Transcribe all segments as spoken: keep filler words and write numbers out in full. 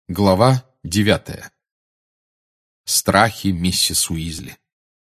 Глава девятая. Страхи миссис Уизли.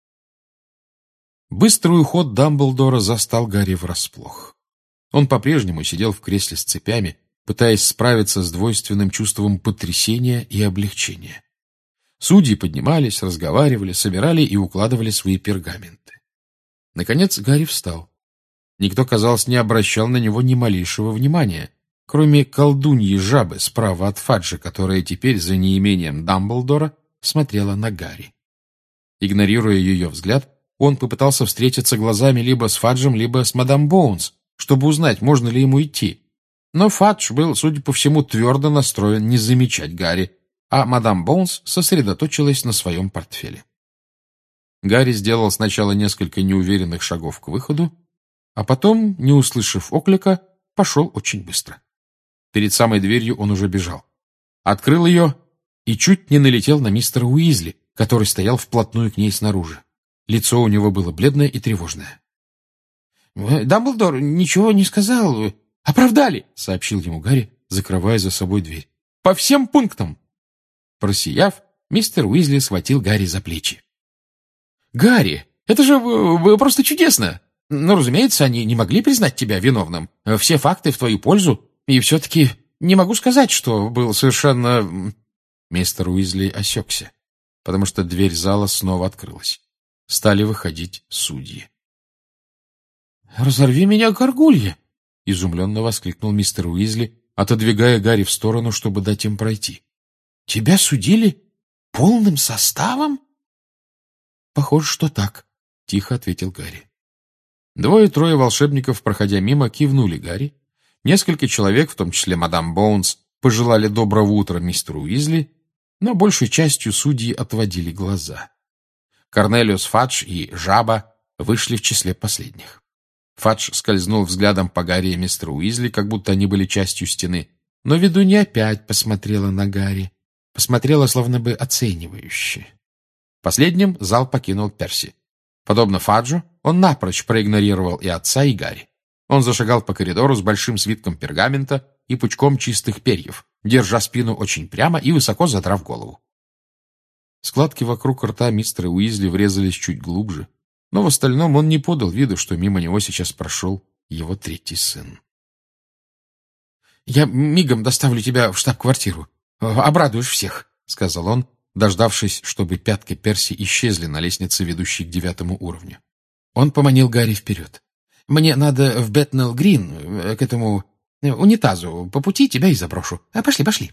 Быстрый уход Дамблдора застал Гарри врасплох. Он по-прежнему сидел в кресле с цепями, пытаясь справиться с двойственным чувством потрясения и облегчения. Судьи поднимались, разговаривали, собирали и укладывали свои пергаменты. Наконец Гарри встал. Никто, казалось, не обращал на него ни малейшего внимания, кроме колдуньи жабы справа от Фаджа, которая теперь, за неимением Дамблдора, смотрела на Гарри. Игнорируя ее взгляд, он попытался встретиться глазами либо с Фаджем, либо с мадам Боунс, чтобы узнать, можно ли ему идти. Но Фадж был, судя по всему, твердо настроен не замечать Гарри, а мадам Боунс сосредоточилась на своем портфеле. Гарри сделал сначала несколько неуверенных шагов к выходу, а потом, не услышав оклика, пошел очень быстро. Перед самой дверью он уже бежал. Открыл ее и чуть не налетел на мистера Уизли, который стоял вплотную к ней снаружи. Лицо у него было бледное и тревожное. «Дамблдор ничего не сказал. Оправдали», — сообщил ему Гарри, закрывая за собой дверь. «По всем пунктам». Просияв, мистер Уизли схватил Гарри за плечи. «Гарри, это же э, просто чудесно! Но, разумеется, они не могли признать тебя виновным. Все факты в твою пользу. И все-таки не могу сказать, что был совершенно...» Мистер Уизли осекся, потому что дверь зала снова открылась. Стали выходить судьи. «Разорви меня, горгулья!» — изумленно воскликнул мистер Уизли, отодвигая Гарри в сторону, чтобы дать им пройти. «Тебя судили полным составом?» «Похоже, что так», — тихо ответил Гарри. Двое-трое волшебников, проходя мимо, кивнули Гарри. Несколько человек, в том числе мадам Боунс, пожелали доброго утра мистеру Уизли, но большей частью судьи отводили глаза. Корнелиус Фадж и Жаба вышли в числе последних. Фадж скользнул взглядом по Гарри и мистеру Уизли, как будто они были частью стены, но ведунья опять посмотрела на Гарри, посмотрела словно бы оценивающе. Последним зал покинул Перси. Подобно Фаджу, он напрочь проигнорировал и отца, и Гарри. Он зашагал по коридору с большим свитком пергамента и пучком чистых перьев, держа спину очень прямо и высоко задрав голову. Складки вокруг рта мистера Уизли врезались чуть глубже, но в остальном он не подал виду, что мимо него сейчас прошел его третий сын. «Я мигом доставлю тебя в штаб-квартиру. Обрадуешь всех», — сказал он, дождавшись, чтобы пятки Перси исчезли на лестнице, ведущей к девятому уровню. Он поманил Гарри вперед. «Мне надо в Бэтнелл-Грин, к этому унитазу. По пути тебя и заброшу. А пошли, пошли».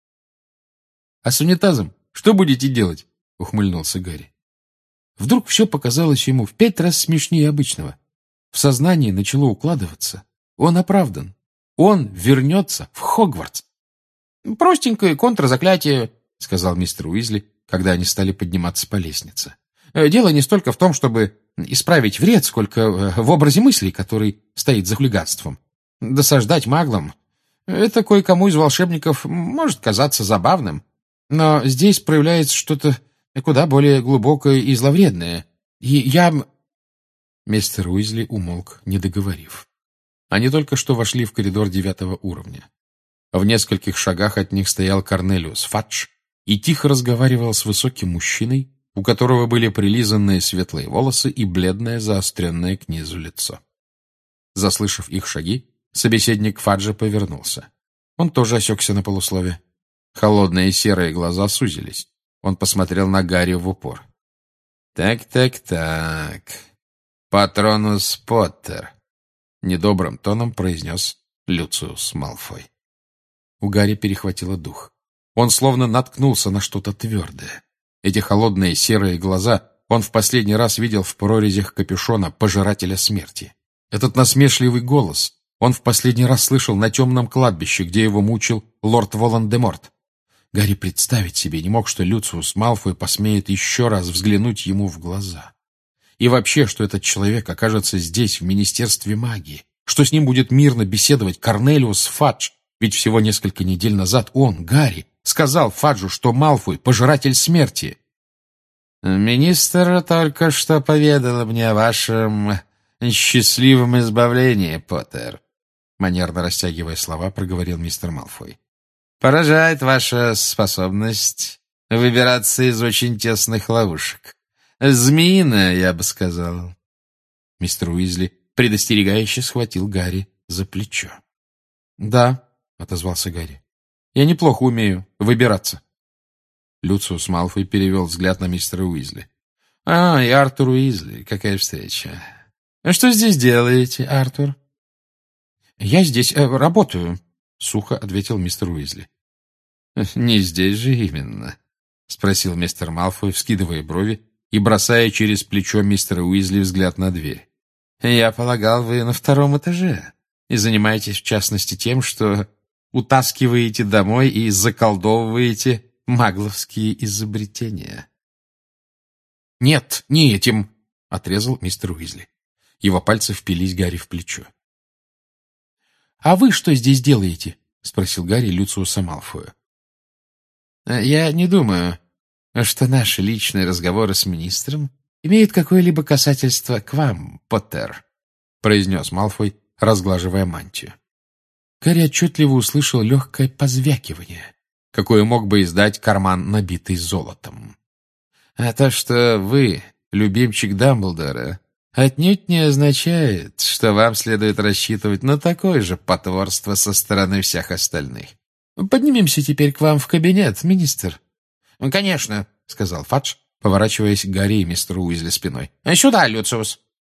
«А с унитазом что будете делать?» — ухмыльнулся Гарри. Вдруг все показалось ему в пять раз смешнее обычного. В сознании начало укладываться. Он оправдан. Он вернется в Хогвартс. «Простенькое контрзаклятие», — сказал мистер Уизли, когда они стали подниматься по лестнице. «Дело не столько в том, чтобы исправить вред, сколько в образе мыслей, который стоит за хулиганством. Досаждать маглам — это кое-кому из волшебников может казаться забавным, но здесь проявляется что-то куда более глубокое и зловредное. И я...» Мистер Уизли умолк, не договорив. Они только что вошли в коридор девятого уровня. В нескольких шагах от них стоял Корнелиус Фадж и тихо разговаривал с высоким мужчиной, у которого были прилизанные светлые волосы и бледное заостренное к низу лицо. Заслышав их шаги, собеседник Фаджа повернулся. Он тоже осекся на полуслове. Холодные серые глаза сузились. Он посмотрел на Гарри в упор. «Так-так-так. Патронус Поттер», — недобрым тоном произнес Люциус Малфой. У Гарри перехватило дух. Он словно наткнулся на что-то твердое. Эти холодные серые глаза он в последний раз видел в прорезях капюшона Пожирателя смерти. Этот насмешливый голос он в последний раз слышал на темном кладбище, где его мучил лорд Волан-де-Морт. Гарри представить себе не мог, что Люциус Малфой посмеет еще раз взглянуть ему в глаза. И вообще, что этот человек окажется здесь, в Министерстве магии, что с ним будет мирно беседовать Корнелиус Фадж, ведь всего несколько недель назад он, Гарри, сказал Фаджу, что Малфой — пожиратель смерти. «Министр только что поведал мне о вашем счастливом избавлении, Поттер», манерно растягивая слова, проговорил мистер Малфой. Поражает ваша способность выбираться из очень тесных ловушек. Змеиная, я бы сказал». Мистер Уизли предостерегающе схватил Гарри за плечо. «Да», — отозвался Гарри, — «я неплохо умею выбираться». Люциус Малфой перевел взгляд на мистера Уизли. «А, и Артур Уизли, какая встреча. Что здесь делаете, Артур?» «Я здесь э, работаю», — сухо ответил мистер Уизли. «Не здесь же именно», — спросил мистер Малфой, вскидывая брови и бросая через плечо мистера Уизли взгляд на дверь. «Я полагал, вы на втором этаже и занимаетесь, в частности, тем, что утаскиваете домой и заколдовываете магловские изобретения». «Нет, не этим», — отрезал мистер Уизли. Его пальцы впились Гарри в плечо. «А вы что здесь делаете?» — спросил Гарри Люциуса Малфоя. «Я не думаю, что наши личные разговоры с министром имеют какое-либо касательство к вам, Поттер», — произнес Малфой, разглаживая мантию. Гарри отчетливо услышал легкое позвякивание, какое мог бы издать карман, набитый золотом. «А то, что вы, любимчик Дамблдора, отнюдь не означает, что вам следует рассчитывать на такое же потворство со стороны всех остальных. Поднимемся теперь к вам в кабинет, министр». «Конечно», — сказал Фадж, поворачиваясь к Гарри и мистеру Уизли спиной. «Сюда, Люциус!»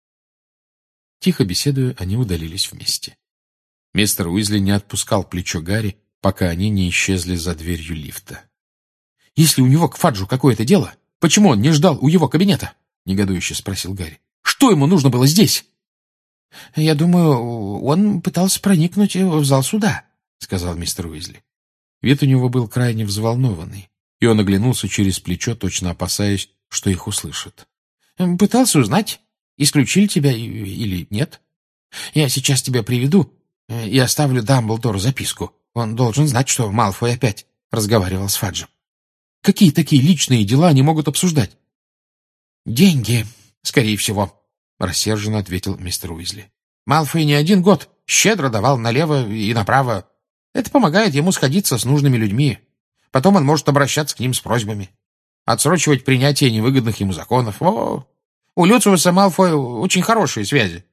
Тихо беседуя, они удалились вместе. Мистер Уизли не отпускал плечо Гарри, пока они не исчезли за дверью лифта. «Если у него к Фаджу какое-то дело, почему он не ждал у его кабинета?» — негодующе спросил Гарри. «Что ему нужно было здесь?» «Я думаю, он пытался проникнуть в зал суда», — сказал мистер Уизли. Вид у него был крайне взволнованный, и он оглянулся через плечо, точно опасаясь, что их услышат. «Пытался узнать, исключили тебя или нет. Я сейчас тебя приведу и оставлю Дамблдору записку. Он должен знать, что Малфой опять разговаривал с Фаджем». «Какие такие личные дела они могут обсуждать?» «Деньги, скорее всего», — рассерженно ответил мистер Уизли. «Малфой не один год щедро давал налево и направо. Это помогает ему сходиться с нужными людьми. Потом он может обращаться к ним с просьбами. Отсрочивать принятие невыгодных ему законов. О, у Люциуса Малфоя очень хорошие связи».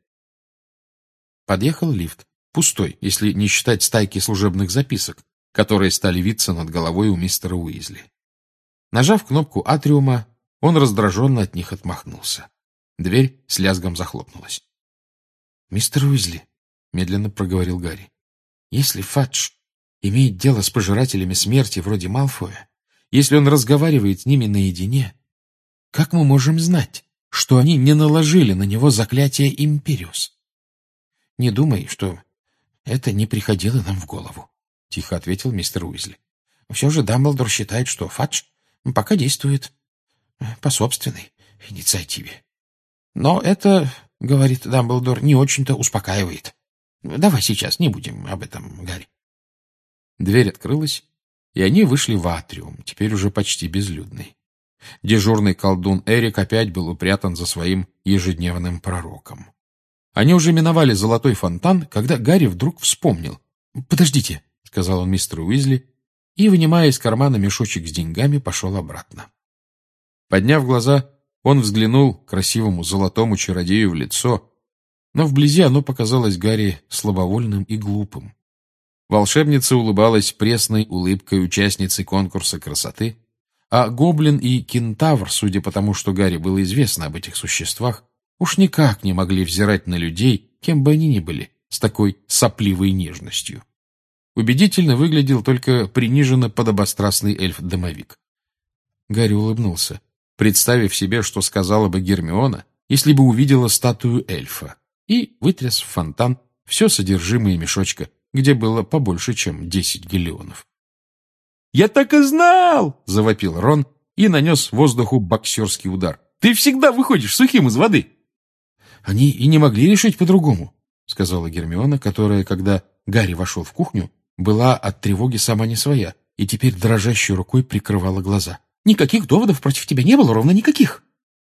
Подъехал лифт. Пустой, если не считать стайки служебных записок, которые стали виться над головой у мистера Уизли. Нажав кнопку атриума, он раздраженно от них отмахнулся. Дверь с лязгом захлопнулась. «Мистер Уизли», — медленно проговорил Гарри, — «если Фадж имеет дело с пожирателями смерти вроде Малфоя, если он разговаривает с ними наедине, как мы можем знать, что они не наложили на него заклятие Империус? Не думай, что это не приходило нам в голову», — тихо ответил мистер Уизли. «Все же Дамблдор считает, что Фадж пока действует по собственной инициативе. Но это, — говорит Дамблдор, — не очень-то успокаивает. Давай сейчас не будем об этом, Гарри». Дверь открылась, и они вышли в атриум, теперь уже почти безлюдный. Дежурный колдун Эрик опять был упрятан за своим ежедневным пророком. Они уже миновали золотой фонтан, когда Гарри вдруг вспомнил. «Подождите», — сказал он мистеру Уизли, и, вынимая из кармана мешочек с деньгами, пошел обратно. Подняв глаза, он взглянул красивому золотому чародею в лицо, но вблизи оно показалось Гарри слабовольным и глупым. Волшебница улыбалась пресной улыбкой участницы конкурса красоты, а гоблин и кентавр, судя по тому, что Гарри было известно об этих существах, уж никак не могли взирать на людей, кем бы они ни были, с такой сопливой нежностью. Убедительно выглядел только приниженно подобострастный эльф-домовик. Гарри улыбнулся, представив себе, что сказала бы Гермиона, если бы увидела статую эльфа, и вытряс в фонтан все содержимое мешочка, где было побольше, чем десять галеонов. «Я так и знал!» — завопил Рон и нанес воздуху боксерский удар. «Ты всегда выходишь сухим из воды!» «Они и не могли решить по-другому», — сказала Гермиона, которая, когда Гарри вошел в кухню, была от тревоги сама не своя и теперь дрожащей рукой прикрывала глаза. «Никаких доводов против тебя не было, ровно никаких!»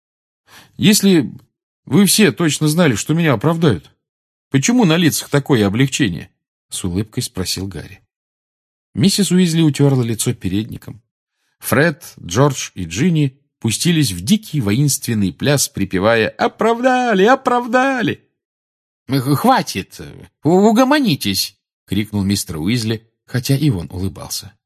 «Если вы все точно знали, что меня оправдают, почему на лицах такое облегчение?» — с улыбкой спросил Гарри. Миссис Уизли утерла лицо передником. Фред, Джордж и Джинни пустились в дикий воинственный пляс, припевая «Оправдали! Оправдали!» «Хватит! Угомонитесь!» — крикнул мистер Уизли, хотя и он улыбался.